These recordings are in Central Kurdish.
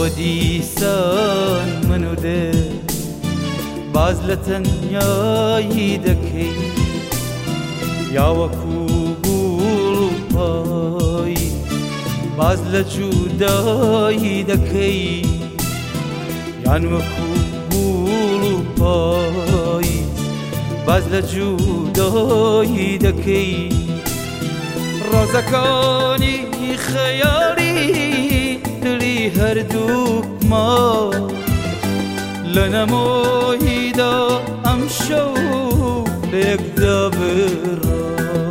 شەوە دیسان من و دێ باز لە تەنیایی دەکەی یاوەکو گوڵ و پایی باز لە جودایی دەکەی یان وەکو گوڵ و پایی باز لە جودایی دەکەی ڕازەکانی خەیاڵی دڵی هەردووکمان لە نەمۆیدا ئەم شەو لێکدا بڕا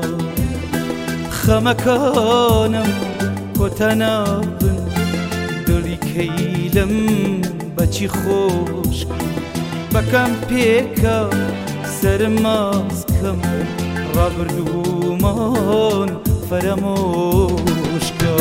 خەمەکانم کۆتە نابن دڵی کەیلم بەچی خۆش بەکەم پێکە سەرم ماسکەم ڕابردوومان فەرەمۆشکە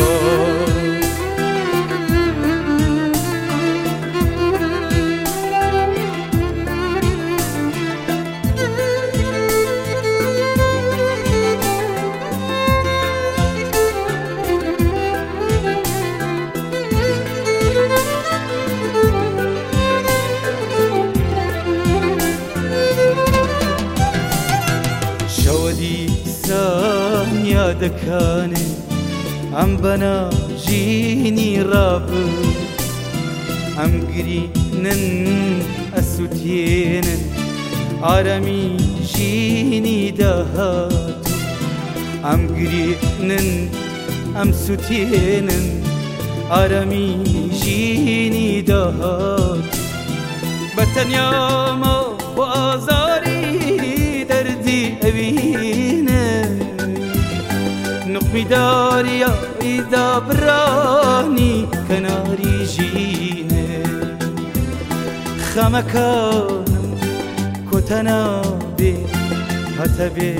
یادەکانێ ئەم بەناژینی ڕابرد ئەم گرینن ئەسووتێنن ئارامی ژینی داهات ئەم گرینن ئەم سووتێنن ئارامی ژینی داهات بەتەنیامە بۆ ئازاری دەردی ئەوینە نقمی داریایدا برانی کەناری ژینێ خەمەکانم کۆتە نابێ هەتە بێ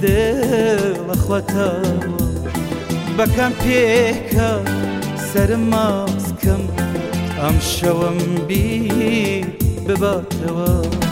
دڵەخواتەوە بەکەم پێکە سەرم ماسکەم ئەم شەوەم بیر بباتەوە